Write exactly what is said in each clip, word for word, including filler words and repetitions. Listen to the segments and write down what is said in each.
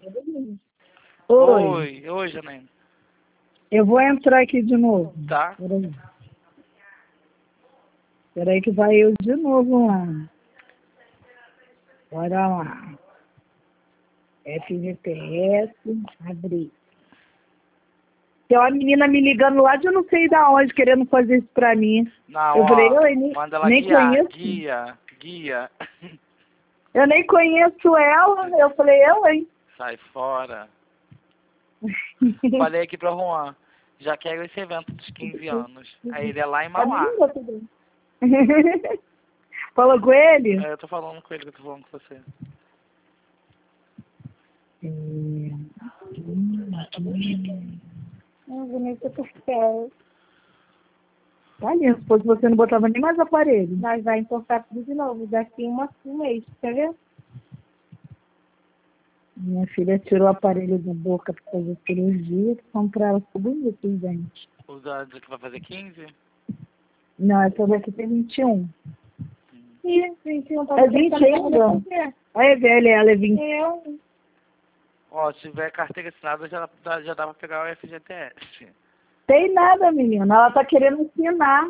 Oi. Oi, oi, Janaína. Eu vou entrar aqui de novo. Tá. Peraí. Peraí que vai eu de novo lá. Bora lá. F G T S, abrir. Tem uma menina me ligando lá de eu não sei da onde, querendo fazer isso pra mim. Não, Eu ó, falei, eu nem, manda ela nem guiar, conheço. guia, guia. Eu nem conheço ela. Eu falei, eu, hein? Sai fora. Falei aqui pra Juan, já quero esse evento dos quinze anos. Aí ele é lá em Mauá. Falou com ele? É, eu tô falando com ele, que eu tô falando com você. Ah, bonita perfeito. Tá lindo, se fosse você não botava nem mais aparelho. Nós vai importar tudo de novo, daqui uma, um mês, quer ver? Minha filha tirou o aparelho da boca pra fazer cirurgia, comprar ela ficou bonita, gente. O da que vai fazer quinze? Não, essa daqui tem vinte e um. Ih, vinte e um, tá É vinte ainda? É velha, ela é vinte. Eu, Ó, se tiver carteira assinada, já dá, já dá pra pegar o F G T S. Tem nada, menina. Ela tá querendo ensinar.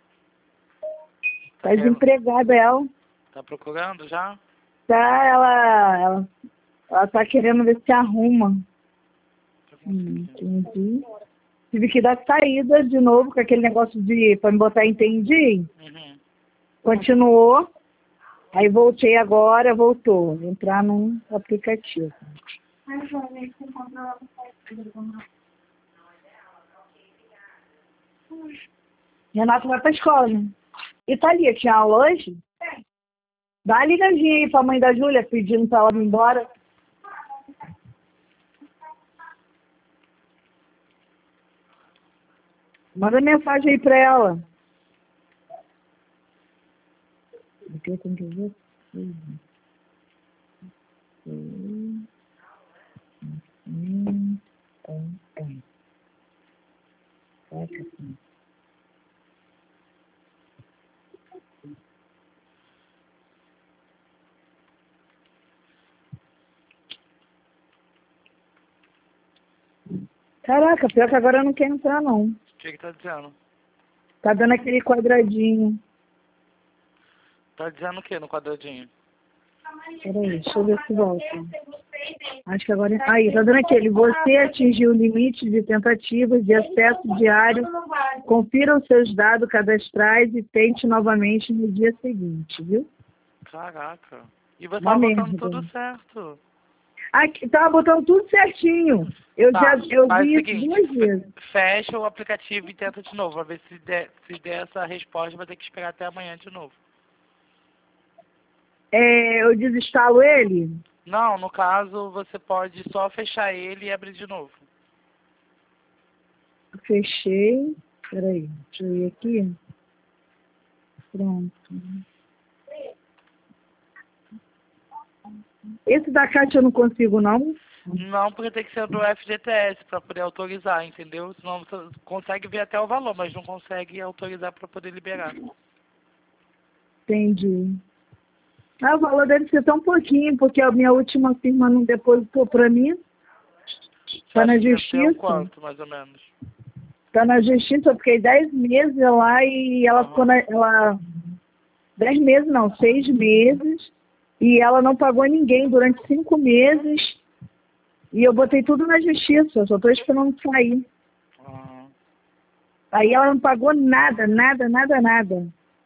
Tá querendo- desempregada ela. Tá procurando já? Tá, ela, ela, ela tá querendo ver se arruma. Hum, entendi. Tive que dar saída de novo com aquele negócio de pra me botar entendi. Uhum. Continuou. Aí voltei agora, voltou. Entrar num aplicativo. ai, Joana, você compra lá no site. Renato vai pra escola, né? E Thalia, tinha aula hoje? É. Dá uma ligadinha aí pra mãe da Júlia, pedindo pra ela ir embora. Manda mensagem aí pra ela. O que eu tenho que ver? Hum, hum, hum, hum, hum. Vai que assim. Caraca, pior que agora eu não quero entrar, não. O que que tá dizendo? Tá dando aquele quadradinho. Tá dizendo o que no quadradinho? Peraí, deixa eu ver se volta. Acho que agora... Aí, tá dando aquele. Você atingiu o limite de tentativas de acesso diário. Confira os seus dados cadastrais e tente novamente no dia seguinte, viu? Caraca. E você Uma tava botando merda. tudo certo. Aqui, tava botando tudo certinho. Eu Tá, já eu faz vi o isso seguinte, duas fe- vezes. fecha o aplicativo e tenta de novo. Pra ver se der, se der essa resposta, vai ter que esperar até amanhã de novo. É, eu desinstalo ele? Não, no caso, você pode só fechar ele e abrir de novo. Fechei. Peraí, deixa eu ir aqui. Pronto. Esse da Cátia eu não consigo, não. Não, porque tem que ser do F G T S pra poder autorizar, entendeu? Senão você consegue ver até o valor, mas não consegue autorizar pra poder liberar. Entendi. Ah, o valor deve ser tão pouquinho, porque a minha última firma não depositou para mim. Tá na Você acha que deve ter justiça. quanto, mais ou menos? Tá na justiça, eu fiquei dez meses lá e ela Aham. ficou na. Ela, dez meses não, seis meses. E ela não pagou ninguém durante cinco meses. E eu botei tudo na justiça, eu só estou esperando sair. Aham. Aí ela não pagou nada, nada, nada, nada.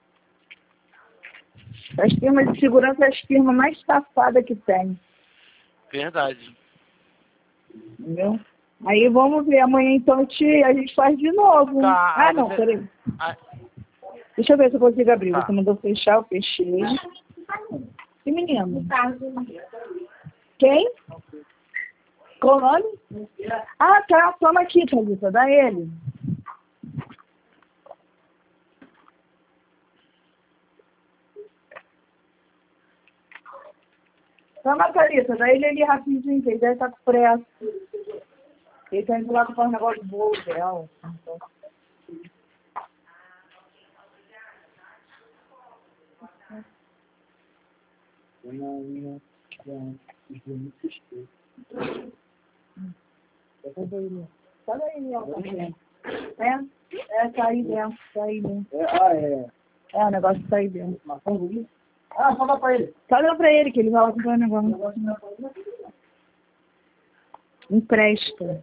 As firmas de segurança é as firmas mais safadas que tem. Verdade. Entendeu? Aí vamos ver, amanhã então te, a gente faz de novo. Tá, Ah, aí não, você... peraí. Ah, Deixa eu ver se eu consigo abrir. Tá. Você mandou fechar, eu fechei. Que menino? Quem? Qual o nome? Ah, tá, toma aqui, Thalita, dá ele. Toma, Thalita, dá ele ali rapidinho, que ele deve estar com pressa. Ele tá indo lá comprar um negócio de bolo dela. Cadê ele? É? É, tá aí dentro, tá aí dentro. É, ah, é. É, o negócio tá aí dentro. Ah, fala pra ele. Fala pra ele que ele vai lá comprar o negócio. Empresta.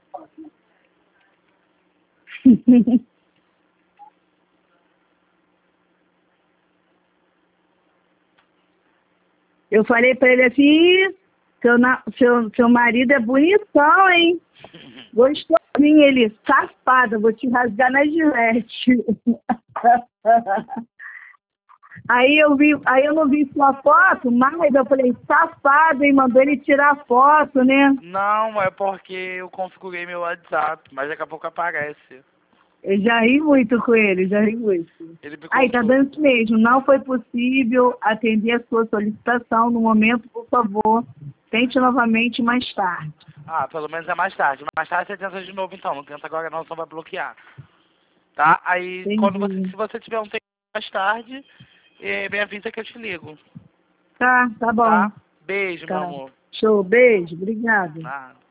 Eu falei pra ele assim, seu, na, seu, seu marido é bonitão, hein? Gostou de mim, ele, safada, vou te rasgar na gilete. Aí eu vi, aí eu não vi sua foto, mas eu falei, safado, hein? Mandou ele tirar a foto, né? Não, é porque eu configurei meu WhatsApp, mas daqui a pouco aparece. Eu já ri muito com ele, já ri muito. Ele me Aí, tá contou. dando isso mesmo. Não foi possível atender a sua solicitação no momento, por favor. Tente novamente mais tarde. Ah, pelo menos é mais tarde. Mais tarde você tenta de novo então. Não tenta agora não, só vai bloquear. Tá? Aí, Entendi. quando você, se você tiver um tempo mais tarde, eh, me avisa que eu te ligo. Tá, tá bom. Tá? Beijo, Tá. meu amor. Show, beijo, obrigado. Nada.